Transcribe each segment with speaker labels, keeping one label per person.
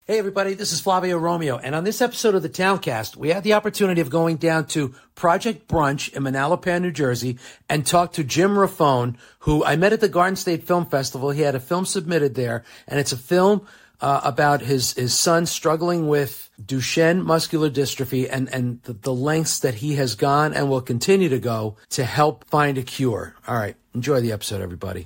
Speaker 1: Hey everybody, this is Flavio Romeo, and on this episode of the Towncast, we had the opportunity of going down to Project Brunch in Manalapan, New Jersey, and talk to Jim Raffone, who I met at the Garden State Film Festival. He had a film submitted there, and it's a film about his son struggling with Duchenne muscular dystrophy and the lengths that he has gone and will continue to go to help find a cure. All right, enjoy the episode, everybody.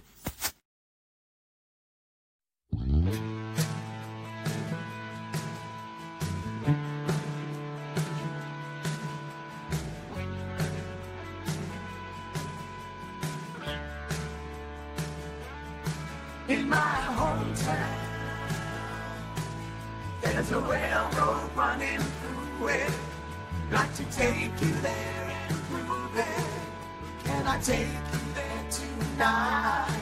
Speaker 2: In my hometown, there's a railroad running through it. Got to take you there and prove it. Can I take you there tonight?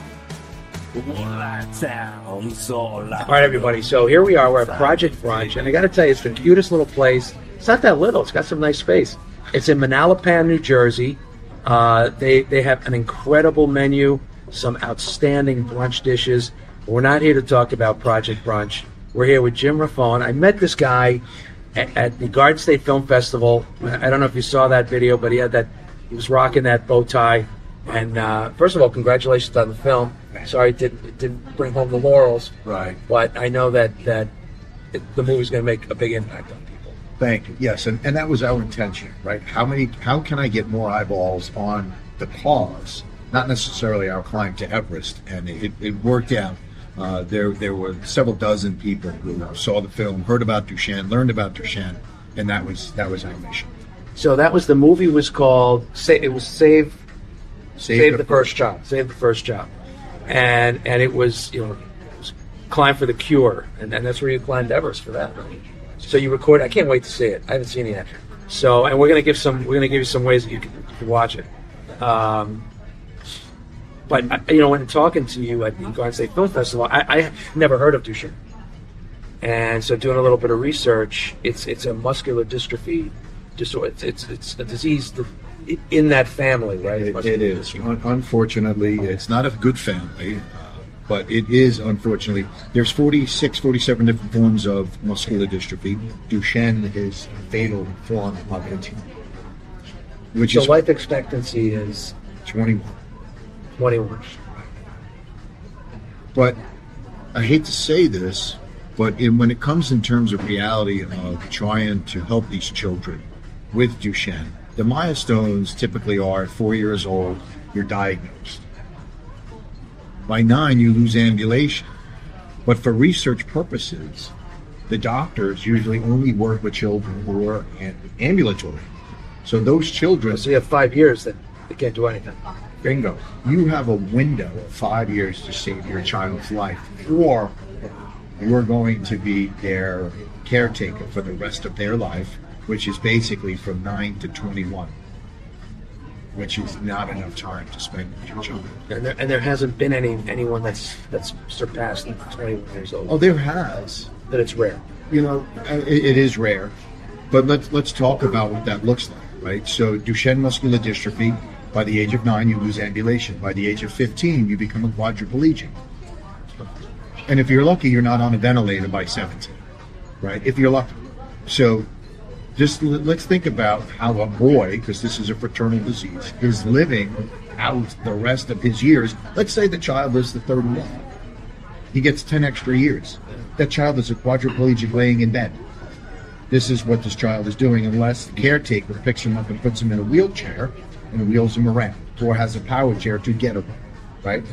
Speaker 1: All right, everybody. So here we are. We're at Project Brunch, and I got to tell you, it's the cutest little place. It's not that little. It's got some nice space. It's in Manalapan, New Jersey. They have an incredible menu. Some outstanding brunch dishes. We're not here to talk about Project Brunch. We're here with Jim Raffone. I met this guy at the Garden State Film Festival. I don't know if you saw that video, but he was rocking that bow tie. And first of all, congratulations on the film. Sorry it didn't bring home the laurels.
Speaker 3: Right.
Speaker 1: But I know that the movie's going to make a big impact on people.
Speaker 3: Thank you. Yes, and that was our intention, right? How can I get more eyeballs on the cause? Not necessarily our climb to Everest, and it worked out. There were several dozen people who saw the film, heard about Duchenne, learned about Duchenne, and that was our mission.
Speaker 1: So the movie was called Save the First Child. Save the First Child, and it was Climb for the Cure, and that's where you climbed Everest for that. So you recorded. I can't wait to see it. I haven't seen it yet. So, and we're gonna give you some ways that you can watch it. But when talking to you at the Garden State Film Festival, I never heard of Duchenne, and so doing a little bit of research, it's a muscular dystrophy disorder. It's a disease in that family, right?
Speaker 3: It is. Unfortunately, it's not a good family, but it is. Unfortunately, there's 47 different forms of muscular dystrophy. Duchenne is a fatal form of it, which is
Speaker 1: life expectancy is
Speaker 3: 21. But I hate to say this, but when it comes in terms of reality of trying to help these children with Duchenne, the milestones typically are 4 years old, you're diagnosed. By 9, you lose ambulation. But for research purposes, the doctors usually only work with children who are ambulatory. So those children...
Speaker 1: So you have 5 years that they can't do anything.
Speaker 3: Bingo. You have a window of 5 years to save your child's life, or you're going to be their caretaker for the rest of their life, which is basically from 9 to 21, which is not enough time to spend with your children.
Speaker 1: And there hasn't been anyone that's surpassed 21 years old.
Speaker 3: Oh, there has.
Speaker 1: That it's rare.
Speaker 3: It is rare, but let's talk about what that looks like, right? So Duchenne muscular dystrophy. By the age of 9, you lose ambulation. By the age of 15, you become a quadriplegic. And if you're lucky, you're not on a ventilator by 17, right? If you're lucky. So just let's think about how a boy, because this is a fraternal disease, is living out the rest of his years. Let's say the child lives to 31. He gets 10 extra years. That child is a quadriplegic laying in bed. This is what this child is doing unless the caretaker picks him up and puts him in a wheelchair and wheels him around, or has a power chair to get him, right?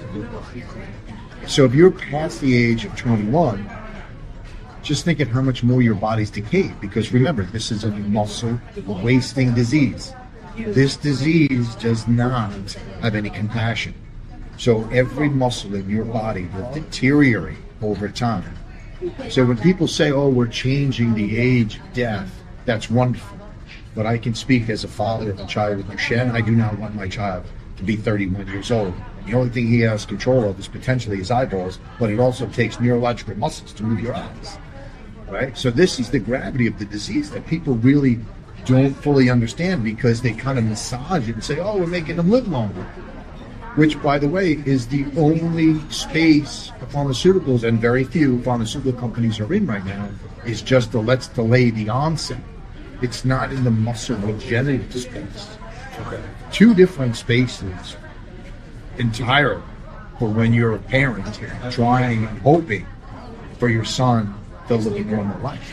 Speaker 3: So if you're past the age of 21, just think of how much more your body's decayed, because remember, this is a muscle wasting disease. This disease does not have any compassion. So every muscle in your body will deteriorate over time. So when people say, oh, we're changing the age of death, that's wonderful. But I can speak as a father of a child with Duchenne. I do not want my child to be 31 years old. The only thing he has control of is potentially his eyeballs, but it also takes neurological muscles to move your eyes, right? So this is the gravity of the disease that people really don't fully understand, because they kind of massage it and say, oh, we're making them live longer. which, by the way, is the only space the pharmaceuticals and very few pharmaceutical companies are in right now, is just the let's delay the onset. It's not in the muscle regenerative space.
Speaker 1: Okay.
Speaker 3: Two different spaces entirely for when you're a parent trying, hoping for your son to live a normal life.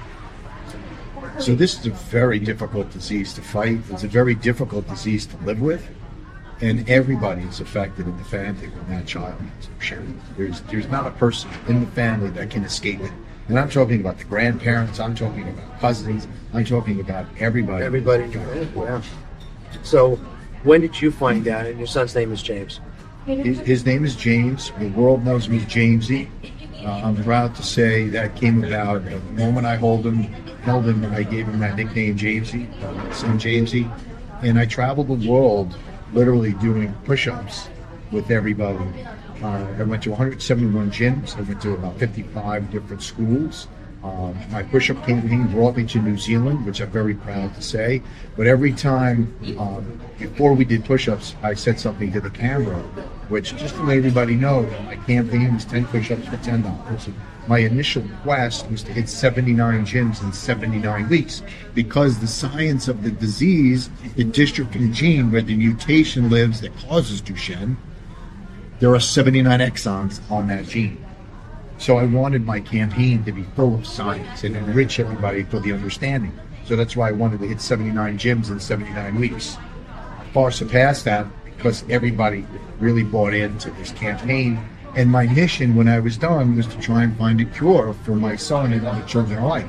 Speaker 3: So this is a very difficult disease to fight. It's a very difficult disease to live with. And everybody is affected in the family when that child is sharing. There's not a person in the family that can escape it. And I'm talking about the grandparents, I'm talking about cousins, I'm talking about everybody.
Speaker 1: Everybody. Yeah. So, when did you find out? And your son's name is James.
Speaker 3: His name is James. The world knows me as Jamesy. I'm proud to say that came about the moment I held him, I gave him that nickname, Jamesy, son Jamesy. And I traveled the world literally doing push-ups with everybody. I went to 171 gyms. I went to about 55 different schools. My push-up campaign brought me to New Zealand, which I'm very proud to say. But every time, before we did push-ups, I said something to the camera, which just to let everybody know, my campaign was 10 push-ups for $10. My initial quest was to hit 79 gyms in 79 weeks, because the science of the disease, the dystrophin gene, where the mutation lives that causes Duchenne, there are 79 exons on that gene. So I wanted my campaign to be full of science and enrich everybody for the understanding. So that's why I wanted to hit 79 gyms in 79 weeks. Far surpassed that because everybody really bought into this campaign. And my mission when I was done was to try and find a cure for my son and other children alike.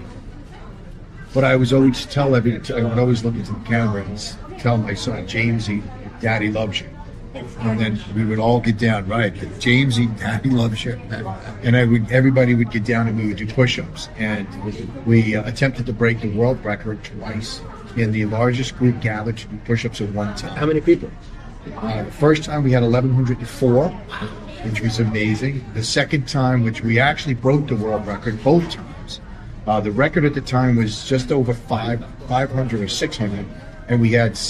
Speaker 3: But I was always I would always look into the camera and tell my son, Jamesy, Daddy loves you. And then we would all get down, right? Jamesy, Daddy loves you. And everybody would get down and we would do push-ups. And we attempted to break the world record twice in the largest group gathered to do push-ups at one time.
Speaker 1: How many people?
Speaker 3: The first time we had 1,104, which was amazing. The second time, which we actually broke the world record both times. The record at the time was just over 500 or 600, and we had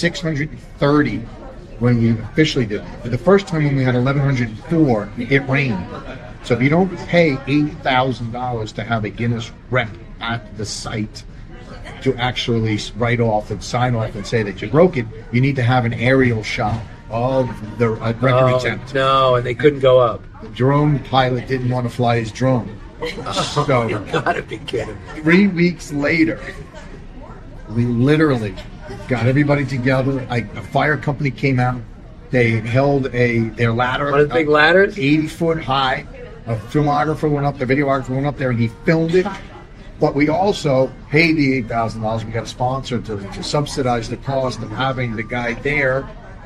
Speaker 3: 630 when we officially did it. But the first time when we had 1,104, it rained. So if you don't pay $80,000 to have a Guinness rep at the site to actually write off and sign off and say that you broke it, you need to have an aerial shot of the record attempt.
Speaker 1: No, and they couldn't go up.
Speaker 3: The drone pilot didn't want to fly his drone. So
Speaker 1: You gotta be kidding me.
Speaker 3: 3 weeks later, we literally got everybody together. A fire company came out. They held their ladder.
Speaker 1: One of the big ladders?
Speaker 3: 80 foot high. A filmographer went up there, videographer went up there, and he filmed it. But we also paid the $8,000. We got a sponsor to subsidize the cost of having the guy there.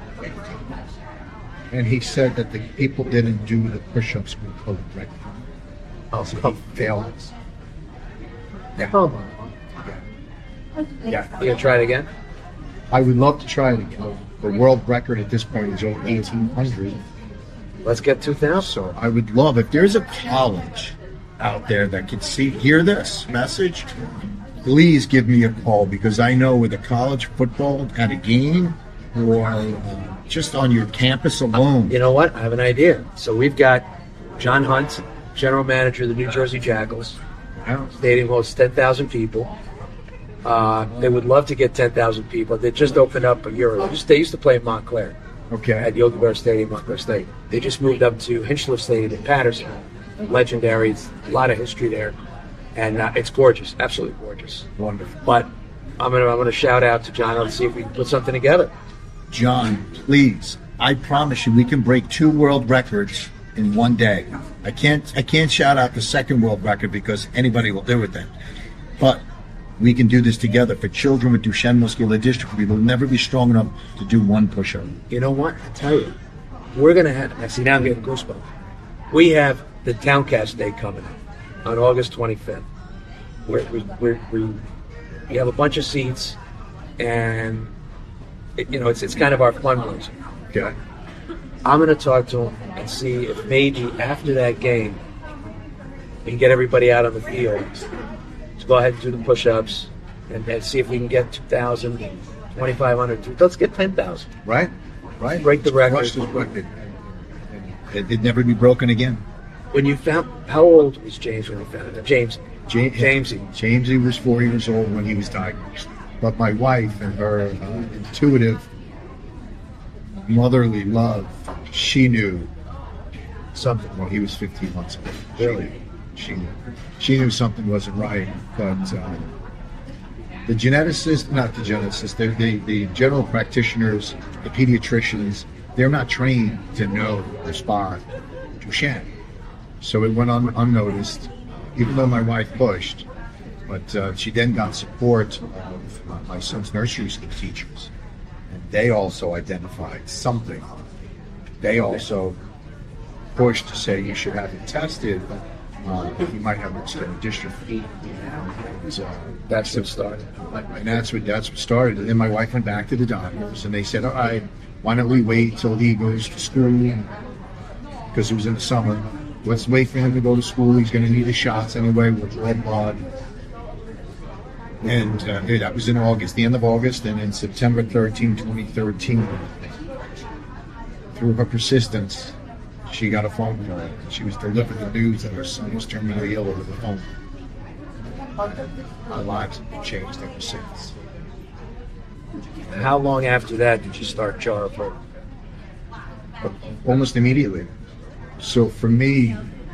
Speaker 3: And he said that the people didn't do the push-ups correctly.
Speaker 1: Oh,
Speaker 3: So he failed us. Yeah.
Speaker 1: come on.
Speaker 3: Yeah.
Speaker 1: You gonna try it again?
Speaker 3: I would love to try it again. The world record at this point is over 1,800.
Speaker 1: Let's get 2,000.
Speaker 3: So I would love, if there's a college out there that can hear this message, please give me a call, because I know with a college football at a game or just on your campus alone.
Speaker 1: You know what? I have an idea. So we've got John Hunt, general manager of the New Jersey Jackals. Stadium hosts 10,000 people. They would love to get 10,000 people. They just opened up a year ago. They used to play in Montclair
Speaker 3: Okay.
Speaker 1: at Yogi Berra Stadium, Montclair State. They just moved up to Hinchliffe Stadium in Patterson. Legendary. It's a lot of history there. And it's gorgeous. Absolutely gorgeous.
Speaker 3: Wonderful.
Speaker 1: But I'm gonna shout out to John and see if we can put something together.
Speaker 3: John, please, I promise you we can break 2 world records in one day. I can't shout out the second world record because anybody will do it then. But we can do this together. For children with Duchenne muscular dystrophy, they'll never be strong enough to do one push-up.
Speaker 1: You know what? I tell you, we're gonna have. I see now I'm getting goosebumps. We have the Towncast Day coming up on August 25th. We have a bunch of seats, and it's kind of our fundraiser.
Speaker 3: Okay.
Speaker 1: I'm gonna talk to him and see if maybe after that game we can get everybody out on the field to go ahead and do the push-ups and see if we can get 2,000, 2,500. Let's get 10,000.
Speaker 3: Right?
Speaker 1: Break the record.
Speaker 3: Crush this record. It'd never be broken again.
Speaker 1: When you found, how old was James when you found it? Jamesy.
Speaker 3: Jamesy was 4 years old when he was diagnosed. But my wife and her intuitive, motherly love, she knew something. Well, he was 15 months old.
Speaker 1: Really?
Speaker 3: She knew something wasn't right. But the general practitioners, the pediatricians, they're not trained to know the spot Duchenne. So it went on unnoticed, even though my wife pushed. But she then got support of my son's nursery school teachers. And they also identified something. They also pushed to say you should have it tested. You might have muscular dystrophy.
Speaker 1: That's what started.
Speaker 3: And that's what started. And then my wife went back to the doctors, and they said, all right, why don't we wait till he goes to school? Because it was in the summer. Let's wait for him to go to school. He's going to need the shots anyway with red blood. And that was in August, the end of August. And in September 13, 2013, through her persistence, she got a phone call. She was delivered the news that her son was terminally ill over the phone. Our lives have been changed ever since.
Speaker 1: How long after that did you start Jar of Hope?
Speaker 3: Almost immediately. So for me,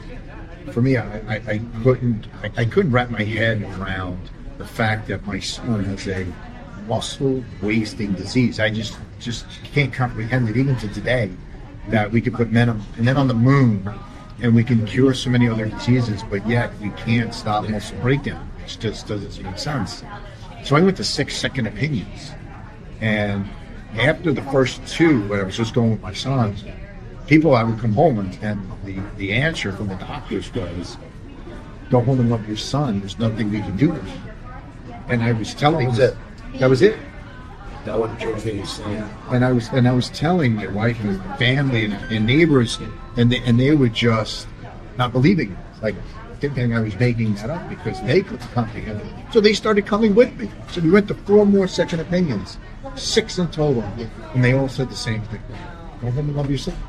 Speaker 3: I couldn't wrap my head around the fact that my son has a muscle wasting disease. I just can't comprehend it even to today, that we could put men on the moon and we can cure so many other diseases, but yet we can't stop muscle breakdown. It just doesn't make sense. So I went to 6 second opinions, and after the first 2, when I was just going with my son, I would come home and the answer from the doctors was, go home and love your son. There's nothing we can do with him. And I was telling them that was it.
Speaker 1: That wasn't true.
Speaker 3: And I was telling my wife and family and neighbors, and they were just not believing it. Like, thinking I was making that up because they couldn't comprehend it. So they started coming with me. So we went to 4 more second opinions, 6 in total, and they all said the same thing. Go home and love your son.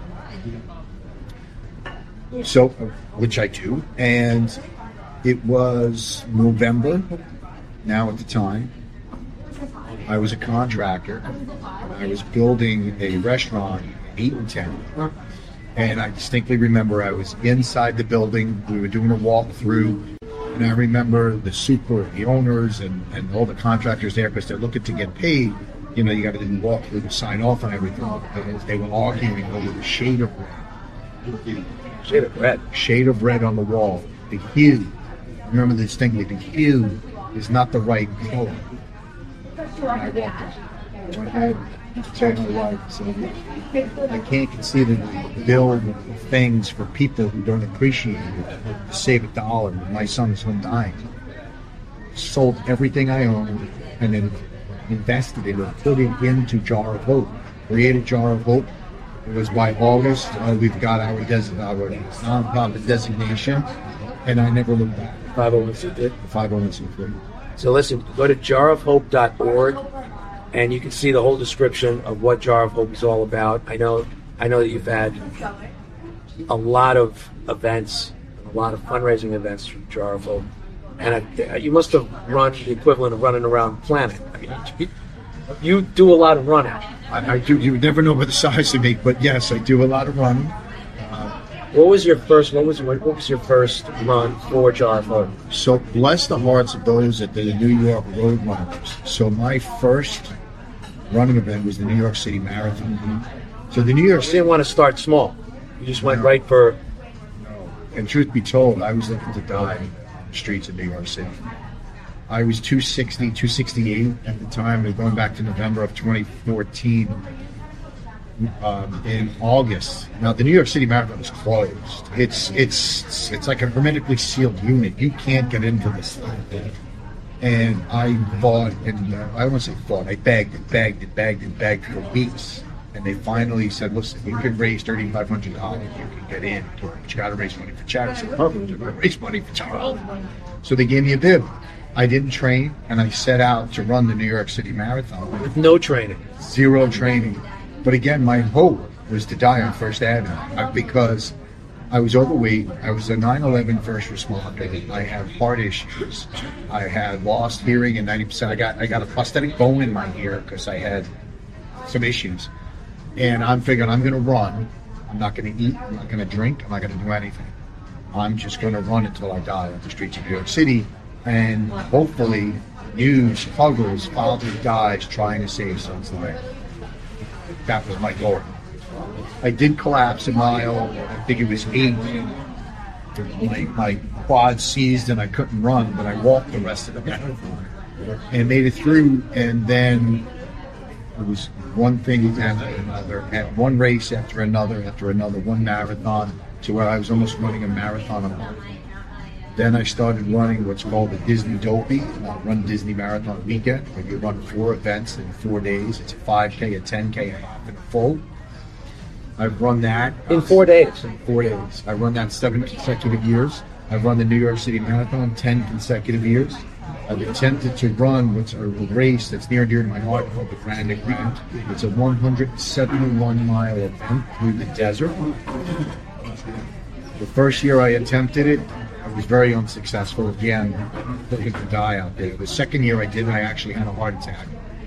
Speaker 3: So, which I do, and it was November. Now at the time, I was a contractor. I was building a restaurant in Eatontown. And I distinctly remember I was inside the building. We were doing a walkthrough. And I remember the owners and all the contractors there, because they're looking to get paid. You know, you got to do walk through to sign off on everything. And they were arguing over the shade of red. Shade of red on the wall. The hue. I remember distinctly, the hue is not the right color. I walked out. Told my wife, I can't conceivably build things for people who don't appreciate it to save $1. My son's home dying. Sold everything I owned and then invested it and put it into Jar of Hope. Created Jar of Hope. It was by August. We've got our nonprofit designation, and I never looked back.
Speaker 1: 501c3.
Speaker 3: 501c3.
Speaker 1: So listen, go to jarofhope.org. And you can see the whole description of what Jar of Hope is all about. I know that you've had a lot of events, a lot of fundraising events from Jar of Hope. And you must have run the equivalent of running around the planet. I mean, you do a lot of running.
Speaker 3: I do. You would never know by the size of me, but yes, I do a lot of running.
Speaker 1: What was your first run for Jar of Hope?
Speaker 3: So bless the hearts of those at the New York Road Runners. So my first running event was the New York City Marathon. So the New York City...
Speaker 1: You didn't want to start small. You just went right for...
Speaker 3: No. And truth be told, I was looking to die in the streets of New York City. I was 260, 268 at the time, and going back to November of 2014. In August. Now the New York City Marathon is closed. It's like a hermetically sealed unit. You can't get into this thing. And I fought, and I don't want to say fought. I begged for weeks, and they finally said, "Listen, you can raise $3,500. You can get in, but you got to raise money for charity." So perfect, you're going to raise money for charity. So they gave me a bib. I didn't train, and I set out to run the New York City Marathon
Speaker 1: with no training,
Speaker 3: 0 training. But again, my hope was to die on First Avenue because I was overweight. I was a 9/11 first responder. I had heart issues. I had lost hearing in 90%. I got a prosthetic bone in my ear because I had some issues. And I'm figuring I'm going to run. I'm not going to eat. I'm not going to drink. I'm not going to do anything. I'm just going to run until I die on the streets of New York City. And hopefully, news covers father dies trying to save son's life. That was my goal. I did collapse a mile. I think it was 8. My quad seized and I couldn't run, but I walked the rest of the marathon and made it through. And then it was one thing after another, and one race after another, one marathon, to where I was almost running a marathon a month. Then I started running what's called the Disney Dopey, Run Disney Marathon Weekend, where you run 4 events in 4 days. It's a 5K, a 10K, a half, and a full. I've run that
Speaker 1: In 4 days.
Speaker 3: In 4 days. I've run that 7 consecutive years. I've run the New York City Marathon 10 consecutive years. I've attempted to run what's a race that's near and dear to my heart called the Grand Agreement. It's a 171-mile event through the desert. The first year I attempted it, I was very unsuccessful. Again, looking to die out there. The second year I did it, I actually had a heart attack.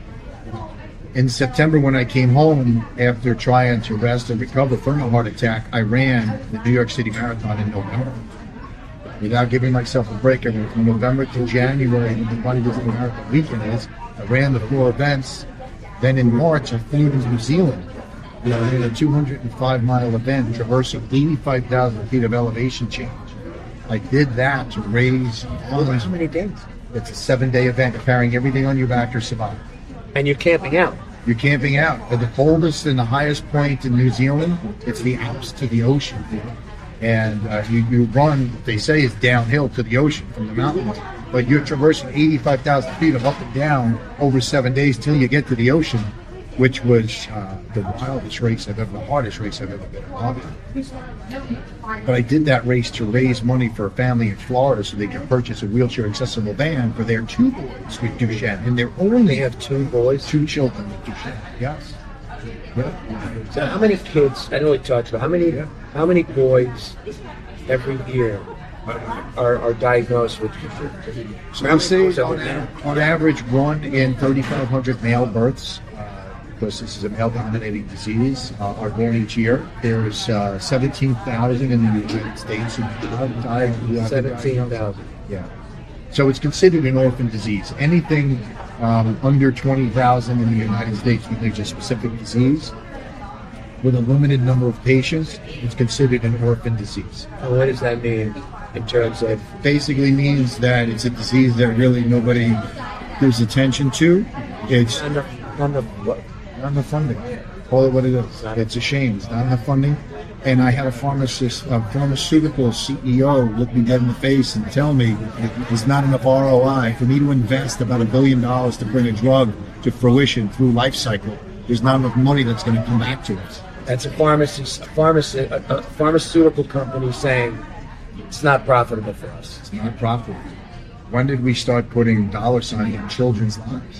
Speaker 3: In September, when I came home after trying to rest and recover from a heart attack, I ran the New York City Marathon in November. Without giving myself a break, I went from November to January, when the Run Disney Marathon Weekend is. I ran the 4 events. Then in March, I flew to New Zealand. I ran a 205-mile event, traversing 85,000 feet of elevation change. I did that to raise...
Speaker 1: How many days?
Speaker 3: It's a 7-day event, carrying everything on your back to survive.
Speaker 1: And you're camping out.
Speaker 3: You're camping out. At the coldest and the highest point in New Zealand, it's the Alps to the ocean. And you run, they say it's downhill to the ocean from the mountains, but you're traversing 85,000 feet of up and down over 7 days till you get to the ocean, which was the wildest race I've ever, the hardest race I've ever been involved in. But I did that race to raise money for a family in Florida so they can purchase a wheelchair accessible van for their 2 boys with Duchenne. And they're only
Speaker 1: They have 2 boys.
Speaker 3: 2 children with Duchenne. Yes. Yeah.
Speaker 1: So how many kids? I know we talked about how many boys every year are diagnosed with.
Speaker 3: So I'm saying on average 1 in 3,500 male births, because this is a male-dominating disease, are born each year. There's 17,000 in the United States who die.
Speaker 1: 17,000.
Speaker 3: Yeah. So it's considered an orphan disease. Anything under 20,000 in the United States when there's a specific disease, with a limited number of patients, it's considered an orphan disease.
Speaker 1: And what does that mean in terms of?
Speaker 3: Basically means that it's a disease that really nobody gives attention to. It's
Speaker 1: On the what?
Speaker 3: not enough funding. Call it what it is. It's a shame. It's not enough funding. And I had a pharmaceutical CEO look me dead in the face and tell me there's not enough ROI for me to invest about $1 billion to bring a drug to fruition through life cycle. There's not enough money that's going to come back to us.
Speaker 1: That's a pharmaceutical company saying it's not profitable for us.
Speaker 3: It's not profitable. When did we start putting dollar signs in children's lives?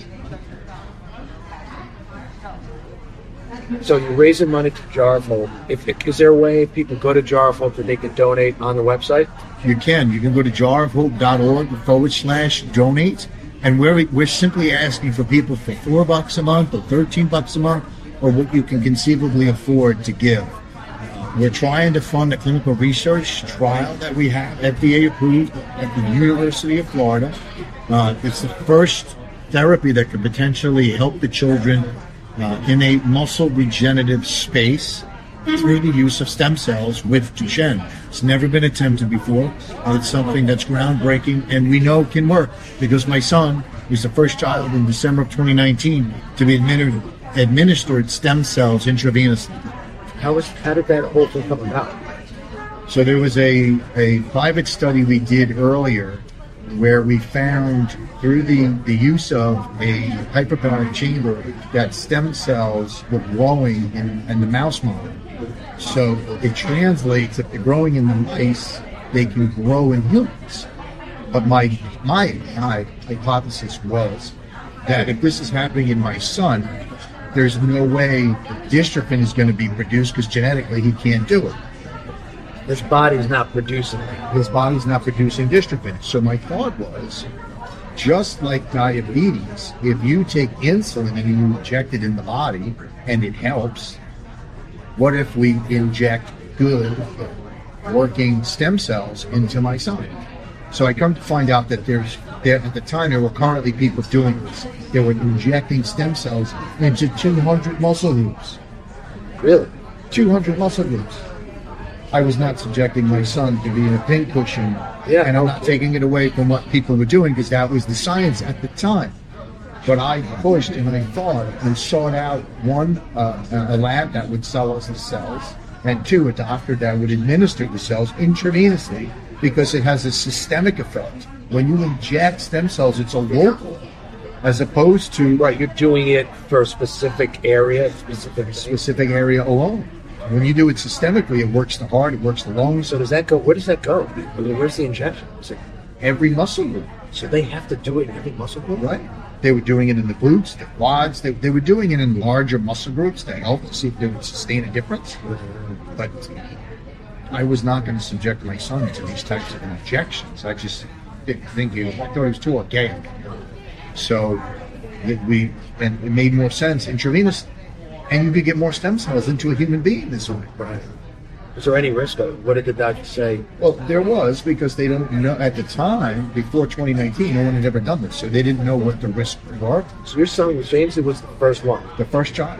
Speaker 1: So you're raising money to Jar of Hope. Is there a way people go to Jar of Hope that they can donate on the website?
Speaker 3: You can. You can go to jarofhope.org/donate. And we're simply asking for people for $4 a month or $13 a month, or what you can conceivably afford to give. We're trying to fund a clinical research trial that we have FDA approved at the University of Florida. It's the first therapy that could potentially help the children in a muscle regenerative space through the use of stem cells with Duchenne. It's never been attempted before. It's something that's groundbreaking and we know can work, because my son was the first child in December of 2019 to be administered stem cells intravenously.
Speaker 1: How did that whole thing come about?
Speaker 3: So there was a private study we did earlier where we found through the use of a hyperbaric chamber that stem cells were growing in the mouse model. So it translates, if they're growing in the mice, they can grow in humans. But my hypothesis was that if this is happening in my son, there's no way dystrophin is going to be produced because genetically he can't do it.
Speaker 1: His body's not producing it.
Speaker 3: His body's not producing dystrophin. So my thought was, just like diabetes, if you take insulin and you inject it in the body and it helps, what if we inject good working stem cells into my son? So I come to find out that at the time there were currently people doing this. They were injecting stem cells into 200 muscle groups.
Speaker 1: Really?
Speaker 3: 200 muscle groups. I was not subjecting my son to being a pincushion, and I'm not taking it away from what people were doing because that was the science at the time. But I pushed and I thought and sought out, one, a lab that would sell us the cells, and two, a doctor that would administer the cells intravenously because it has a systemic effect. When you inject stem cells, it's a local, as opposed to...
Speaker 1: Right, you're doing it for a specific area,
Speaker 3: specific area alone. When you do it systemically, it works the heart, it works the lungs.
Speaker 1: So does that go? Where does that go? I mean, where's the injection? Is it,
Speaker 3: every muscle group.
Speaker 1: so they have to do it in every muscle group?
Speaker 3: Right. They were doing it in the glutes, the quads. They were doing it in larger muscle groups to help to see if they would sustain a difference. But I was not going to subject my son to these types of injections. I just didn't think I thought it was too organic. So it made more sense intravenously. And you could get more stem cells into a human being this way.
Speaker 1: Right. Is there any risk of it? What did the doctor say?
Speaker 3: Well, there was, because they don't know at the time, before 2019, no one had ever done this, so they didn't know what the risks were.
Speaker 1: So you're saying James was the first one
Speaker 3: The first child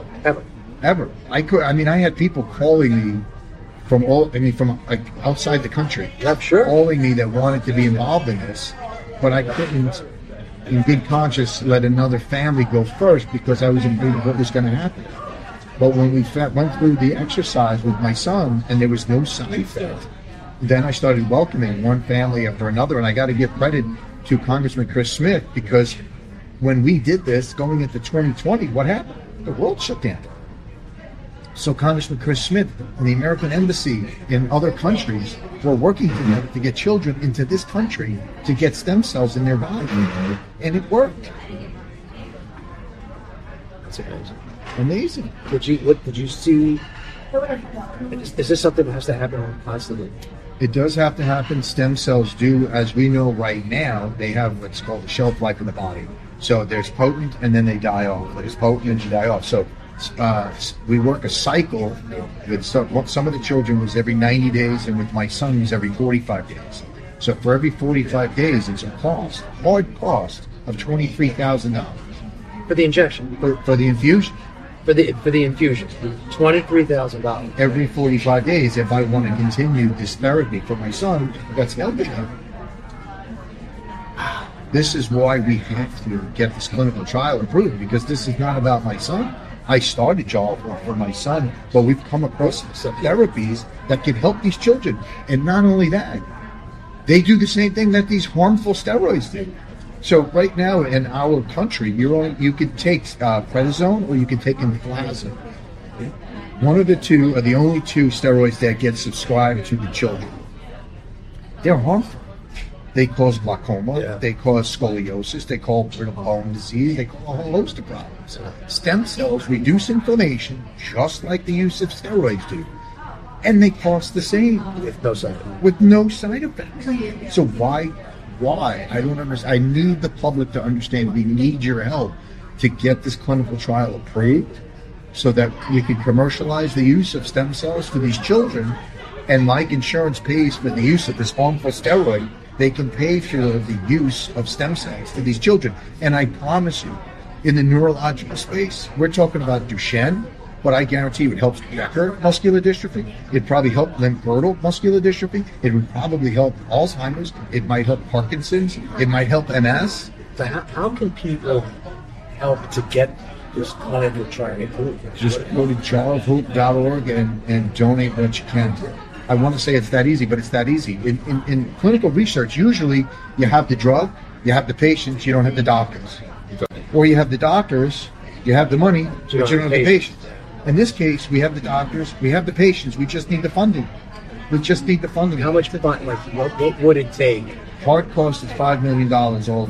Speaker 1: ever.
Speaker 3: I had people calling me from like outside the country.
Speaker 1: I'm sure.
Speaker 3: Calling me that wanted to be involved in this, but I couldn't, in good conscience, let another family go first because I was afraid of what was going to happen. But when we went through the exercise with my son and there was no side effect, then I started welcoming one family after another. And I got to give credit to Congressman Chris Smith, because when we did this going into 2020, what happened? The world shut down. So Congressman Chris Smith and the American Embassy in other countries were working together to get children into this country to get stem cells in their body. And it worked.
Speaker 1: That's amazing.
Speaker 3: Amazing.
Speaker 1: What did you see? Is this something that has to happen constantly?
Speaker 3: It does have to happen. Stem cells do, as we know right now, they have what's called a shelf life in the body. So there's potent and then they die off. There's potent and they die off. So we work a cycle with some of the children was every 90 days, and with my son it was every 45 days. So for every 45 days, it's a hard cost of $23,000
Speaker 1: For the injection?
Speaker 3: For the infusion.
Speaker 1: For the infusion, $23,000
Speaker 3: every 45 days. If I want to continue this therapy for my son, that's healthy. This is why we have to get this clinical trial approved, because this is not about my son. I started Jaw for my son, but we've come across some therapies that can help these children. And not only that, they do the same thing that these harmful steroids do. So right now in our country, you can take prednisone or you can take Emflaza. One of the two are the only two steroids that get subscribed to the children. They're harmful. They cause glaucoma, They cause scoliosis, they cause brittle bone disease, they cause a whole host of problems. Stem cells reduce inflammation just like the use of steroids do. And they cost the same.
Speaker 1: with no side effects.
Speaker 3: With no side effects. So why? I don't understand. I need the public to understand we need your help to get this clinical trial approved so that we can commercialize the use of stem cells for these children. And like insurance pays for the use of this harmful steroid, they can pay for the use of stem cells for these children. And I promise you, in the neurological space, we're talking about Duchenne, but I guarantee you it helps Becker muscular dystrophy. It'd probably help limb-girdle muscular dystrophy. It would probably help Alzheimer's. It might help Parkinson's. It might help MS.
Speaker 1: So how can people help to get this clinical trial approved?
Speaker 3: Just go to childhope.org and donate what you can. I want to say it's that easy, but it's that easy. In clinical research, usually you have the drug, you have the patients, you don't have the doctors. Or you have the doctors, you have the money, but you don't have the patients. In this case, we have the doctors, we have the patients, we just need the funding. We just need the funding.
Speaker 1: How much fund, what would it take?
Speaker 3: Hard cost is $5 million all in.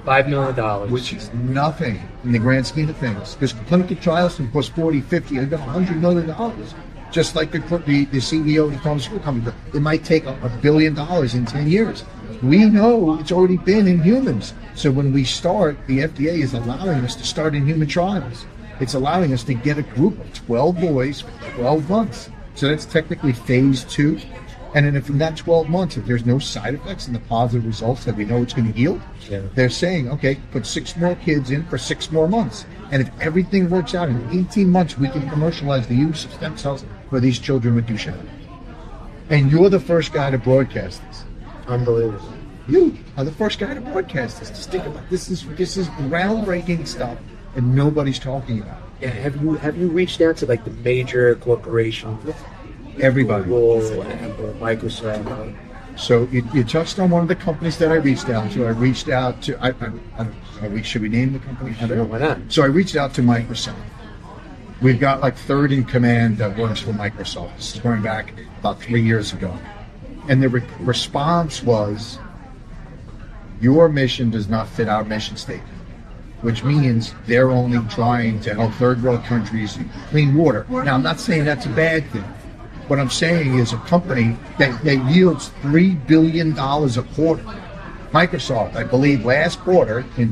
Speaker 1: $5 million.
Speaker 3: which is nothing in the grand scheme of things. Because clinical trials can cost 40, 50, even $100 million. Just like the CEO of the pharmaceutical company, it might take $1 billion in 10 years. We know it's already been in humans. So when we start, the FDA is allowing us to start in human trials. It's allowing us to get a group of 12 boys for 12 months. So that's technically phase 2. And then if in that 12 months, if there's no side effects and the positive results that we know it's going to yield, they're saying, okay, put 6 more kids in for 6 more months. And if everything works out, in 18 months, we can commercialize the use of stem cells for these children with Duchenne. And you're the first guy to broadcast this.
Speaker 1: Unbelievable.
Speaker 3: You are the first guy to broadcast this. Just think about this. This is groundbreaking stuff, and nobody's talking about it.
Speaker 1: Yeah, have you reached out to like the major corporations?
Speaker 3: Everybody.
Speaker 1: Google, Apple, Microsoft.
Speaker 3: So you touched on one of the companies that I reached out to. I reached out to. I don't know, should we name the company? I don't know.
Speaker 1: Why not?
Speaker 3: So I reached out to Microsoft. We've got like third in command that works for Microsoft. This is going back about 3 years ago. And the response was, your mission does not fit our mission statement, which means they're only trying to help third world countries clean water. Now, I'm not saying that's a bad thing. What I'm saying is a company that yields $3 billion a quarter. Microsoft, I believe, last quarter in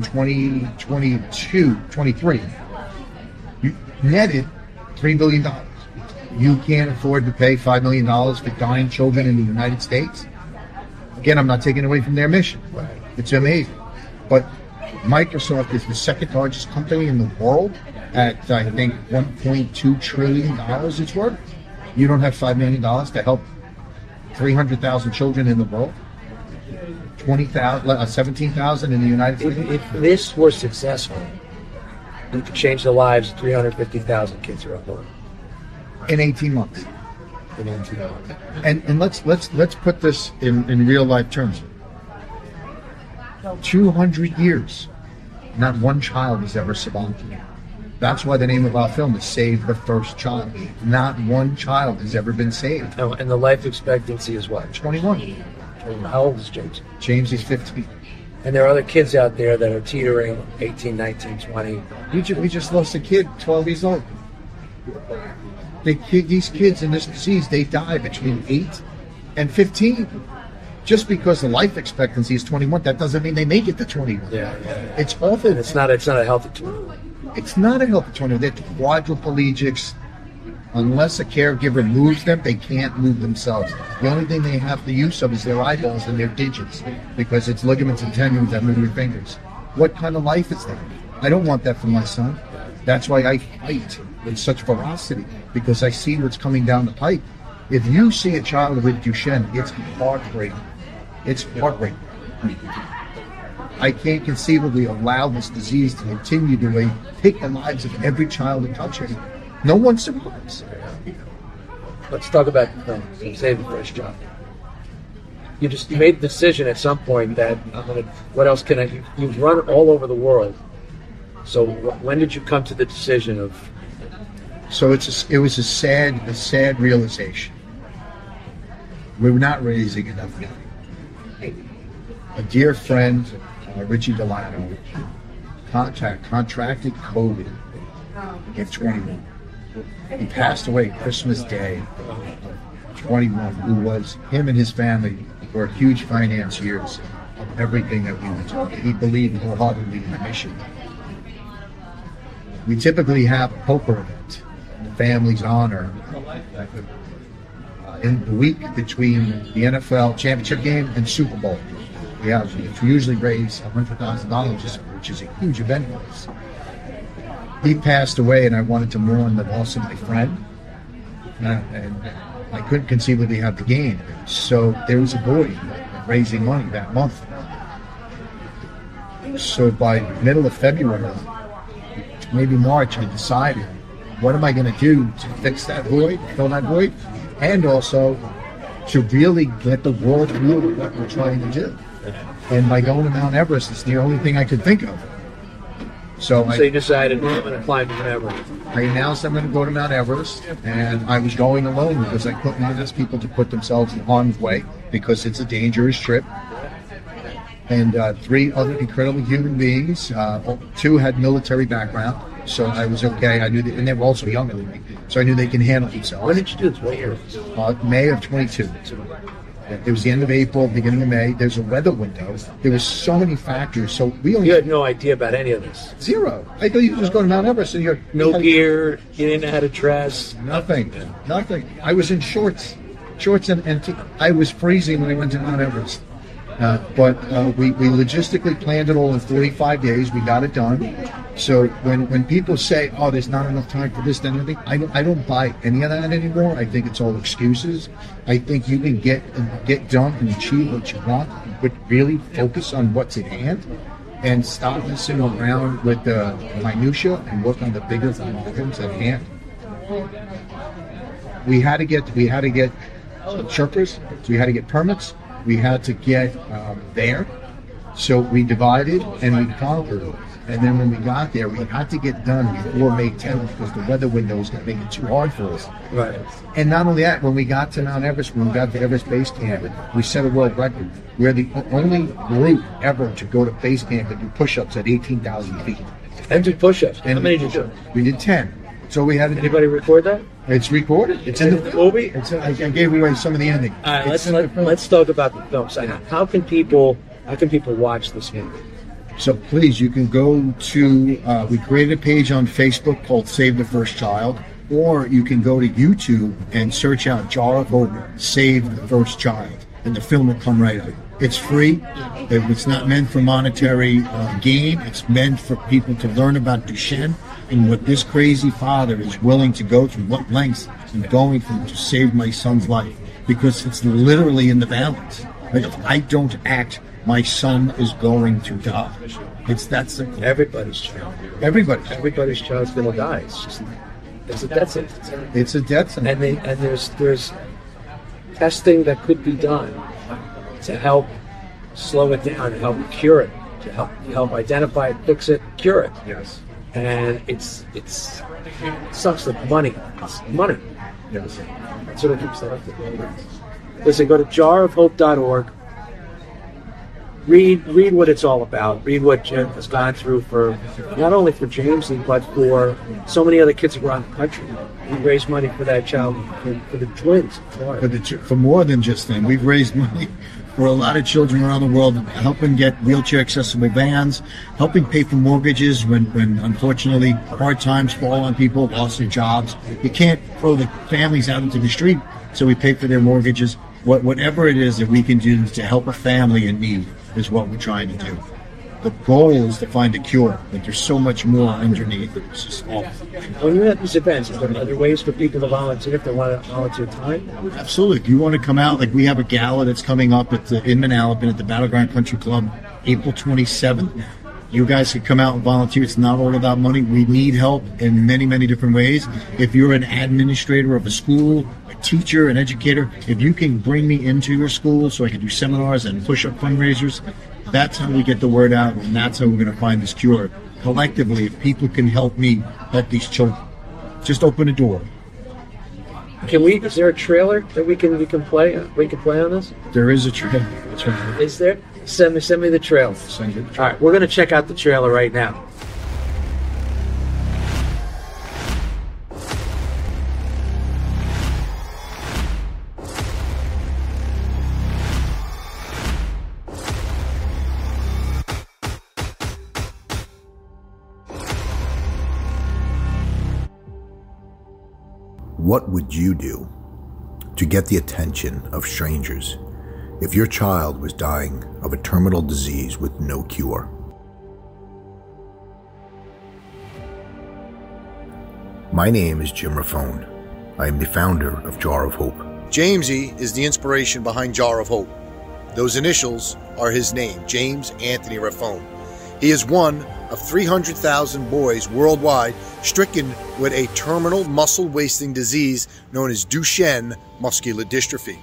Speaker 3: 23, netted $3 billion. You can't afford to pay $5 million for dying children in the United States. Again, I'm not taking away from their mission. It's amazing. But Microsoft is the second largest company in the world at, I think, $1.2 trillion it's worth. You don't have $5 million to help 300,000 children in the world? 17,000 in the United States?
Speaker 1: If this were successful, you could change the lives of 350,000 kids around the world.
Speaker 3: In 18 months.
Speaker 1: In 18 months.
Speaker 3: And let's put this in real life terms. 200 years, not one child has ever survived. That's why the name of our film is Save the First Child. Not one child has ever been saved.
Speaker 1: Oh, and the life expectancy is what?
Speaker 3: 21.
Speaker 1: How old is James?
Speaker 3: James is 15.
Speaker 1: And there are other kids out there that are teetering 18, 19, 20.
Speaker 3: We just lost a kid, 12 years old. These kids in this disease, they die between 8 and 15. Just because the life expectancy is 21, that doesn't mean they make it to 21.
Speaker 1: Yeah.
Speaker 3: It's awful.
Speaker 1: It's not a healthy 21.
Speaker 3: It's not a healthy 21. They're quadriplegics. Unless a caregiver moves them, they can't move themselves. The only thing they have the use of is their eyeballs and their digits, because it's ligaments and tendons that move your fingers. What kind of life is that? I don't want that for my son. That's why I fight with such ferocity, because I see what's coming down the pipe. If you see a child with Duchenne, it's heartbreaking. It's heartbreaking. I can't conceivably allow this disease to continue to take the lives of every child in touch it. No one survives.
Speaker 1: Let's talk about Save the First Child. You made the decision at some point that what else can I? You've run all over the world. So when did you come to the decision of?
Speaker 3: So it was a sad realization. We were not raising enough money. A dear friend, Richie Delano, contracted COVID at 21. He passed away Christmas Day, 21, who was, him and his family were huge financiers of everything that we were doing. He believed wholeheartedly in the mission. We typically have a poker event in the family's honor in the week between the NFL championship game and Super Bowl. We usually raise $100,000, which is a huge event for us. He passed away, and I wanted to mourn the loss of my friend, and I couldn't conceivably have the game. So there was a void raising money that month. So by middle of February, maybe March, I decided, what am I going to do to fix that void, fill that void, and also to really get the world through what we're trying to do. And by going to Mount Everest, it's the only thing I could think of. So
Speaker 1: you decided I'm going to climb Mount Everest.
Speaker 3: I announced I'm going to go to Mount Everest, and I was going alone because I couldn't ask people to put themselves in harm's way because it's a dangerous trip. and 3 other incredible human beings. 2 had military background, so I was okay. I knew that, and they were also younger than me, so I knew they can handle themselves.
Speaker 1: When did you do this? What year?
Speaker 3: May of 22. It was the end of April, beginning of May. There's a weather window. There was so many factors. So we only
Speaker 1: You had no idea about any of this.
Speaker 3: 0. I thought you could just go to Mount Everest and you're
Speaker 1: No gear. You didn't know how to dress.
Speaker 3: Nothing. I was in shorts, and I was freezing when I went to Mount Everest. But we logistically planned it all in 45 days. We got it done. So when people say, "Oh, there's not enough time for this," then I don't buy any of that anymore. I think it's all excuses. I think you can get done and achieve what you want, but really focus on what's at hand, and stop messing around with the minutia and work on the bigger problems at hand. We had to get Sherpas. So we had to get permits. We had to get there. So we divided and we conquered. And then when we got there, we had to get done before May 10th because the weather window was going to make it too hard for us.
Speaker 1: Right.
Speaker 3: And not only that, when we got to Mount Everest, when we got to Everest Base Camp, we set a world record. We're the only group ever to go to base camp and do push-ups at 18,000 feet.
Speaker 1: And do push-ups. How many did you do?
Speaker 3: We did 10. So we had to.
Speaker 1: Anybody record that?
Speaker 3: It's recorded. It's in the
Speaker 1: movie.
Speaker 3: I gave away some of the ending.
Speaker 1: All right, let's talk about the film. So how can people watch this movie?
Speaker 3: So please, you can go to, we created a page on Facebook called Save the First Child, or you can go to YouTube and search out Jar of Hope, Save the First Child, and the film will come right up. It's free. It's not meant for monetary gain. It's meant for people to learn about Duchenne and what this crazy father is willing to go through, what lengths he's going through to save my son's life, because it's literally in the balance. Like, if I don't act, my son is going to die. It's that simple.
Speaker 1: Everybody's child. Everybody's child's going to die. It's a death sentence.
Speaker 3: It's a death sentence.
Speaker 1: And there's testing that could be done to help slow it down, to help cure it, to help identify it, fix it, cure it.
Speaker 3: Yes.
Speaker 1: And it sucks the money. It's money.
Speaker 3: Yes.
Speaker 1: That's what it keeps that up to. Listen, go to jarofhope.org. Read what it's all about. Read what Jen has gone through for not only for Jamesy, but for so many other kids around the country. We raised money for that child, for the twins.
Speaker 3: For more than just them. We've raised money for a lot of children around the world, helping get wheelchair accessible vans, helping pay for mortgages when unfortunately hard times fall on people, lost their jobs. You can't throw the families out into the street, so we pay for their mortgages. Whatever it is that we can do to help a family in need is what we're trying to do. The goal is to find a cure, but there's so much more underneath. It's just awful.
Speaker 1: When you have these events, are there ways for people to volunteer if they want to volunteer time?
Speaker 3: Absolutely. If you want to come out, like we have a gala that's coming up in Manalapan at the Battleground Country Club, April 27th. You guys can come out and volunteer. It's not all about money. We need help in many, many different ways. If you're an administrator of a school, a teacher, an educator, if you can bring me into your school so I can do seminars and push-up fundraisers, that's how we get the word out, and that's how we're going to find this cure. Collectively, if people can help me help these children, just open a door.
Speaker 1: Is there a trailer that we can play? We can play on this?
Speaker 3: There is a trailer. That's right.
Speaker 1: Is there? Send me the trailer.
Speaker 3: Send you the trailer.
Speaker 1: All right, we're going to check out the trailer right now.
Speaker 4: What would you do to get the attention of strangers if your child was dying of a terminal disease with no cure? My name is Jim Raffone. I am the founder of Jar of Hope.
Speaker 5: Jamesy is the inspiration behind Jar of Hope. Those initials are his name, James Anthony Raffone. He is one of 300,000 boys worldwide stricken with a terminal muscle wasting disease known as Duchenne muscular dystrophy.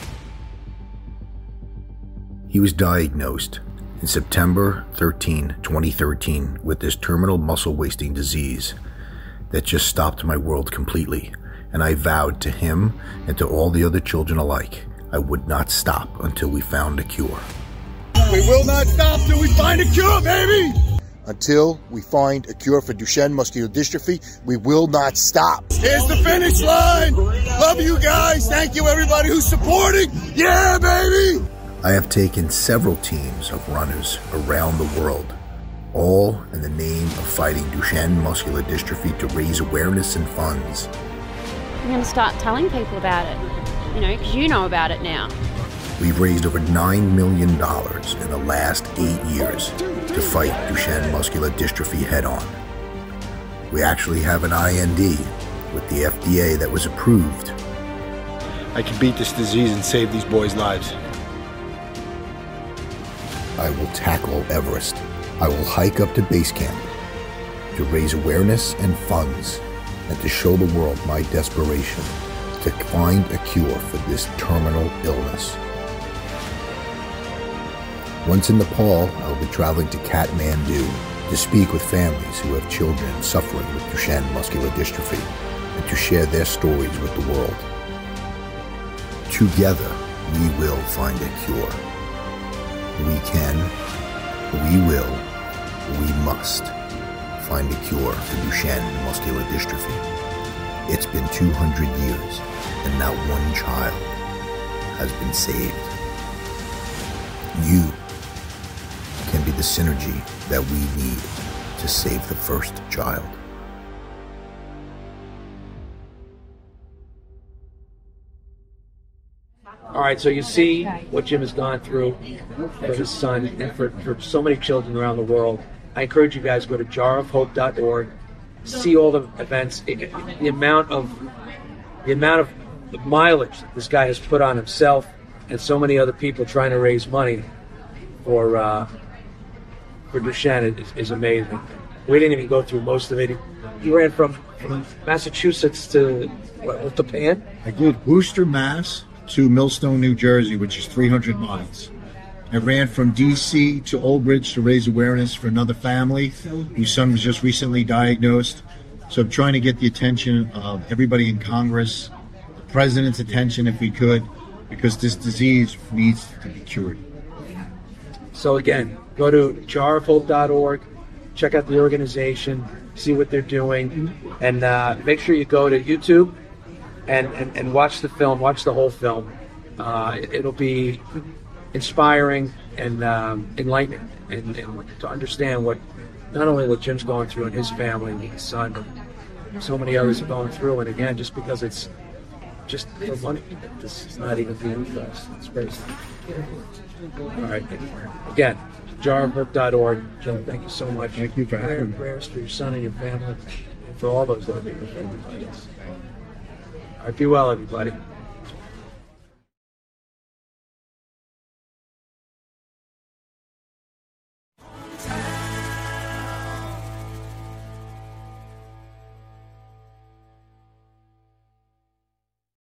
Speaker 4: He was diagnosed in September 13, 2013 with this terminal muscle wasting disease that just stopped my world completely, and I vowed to him and to all the other children alike I would not stop until we found a cure.
Speaker 5: We will not stop till we find a cure, baby! Until we find a cure for Duchenne muscular dystrophy, we will not stop. Here's the finish line! Love you guys! Thank you everybody who's supporting! Yeah, baby!
Speaker 4: I have taken several teams of runners around the world, all in the name of fighting Duchenne muscular dystrophy to raise awareness and funds.
Speaker 6: I'm going to start telling people about it, because you know about it now.
Speaker 4: We've raised over $9 million in the last 8 years to fight Duchenne muscular dystrophy head-on. We actually have an IND with the FDA that was approved.
Speaker 7: I can beat this disease and save these boys' lives.
Speaker 4: I will tackle Everest. I will hike up to base camp to raise awareness and funds and to show the world my desperation to find a cure for this terminal illness. Once in Nepal, I will be traveling to Kathmandu to speak with families who have children suffering with Duchenne muscular dystrophy and to share their stories with the world. Together, we will find a cure. We can, we will, we must find a cure for Duchenne muscular dystrophy. It's been 200 years, and not one child has been saved. You can be the synergy that we need to save the first child.
Speaker 1: All right, so you see what Jim has gone through for his son and for so many children around the world. I encourage you guys to go to jarofhope.org, see all the events, the amount of mileage that this guy has put on himself and so many other people trying to raise money for Duchenne is amazing. We didn't even go through most of it. He ran from Massachusetts to Japan.
Speaker 3: I did Worcester, Mass. to Millstone, New Jersey, which is 300 miles. I ran from D.C. to Old Bridge to raise awareness for another family whose son was just recently diagnosed. So I'm trying to get the attention of everybody in Congress, the president's attention if we could, because this disease needs to be cured.
Speaker 1: So again, go to jarofhope.org, check out the organization, see what they're doing, and make sure you go to YouTube and watch the film, watch the whole film. It'll be inspiring and enlightening, and to understand what not only what Jim's going through and his family and his son, but so many others are going through. And again, just because it's just for money, this is not even being addressed. It's crazy. All right. Again, jarofhope.org. Jim, thank you so much.
Speaker 3: Thank you for having me.
Speaker 1: Prayers for your son and your family, and for all those other people. All right, be well, everybody.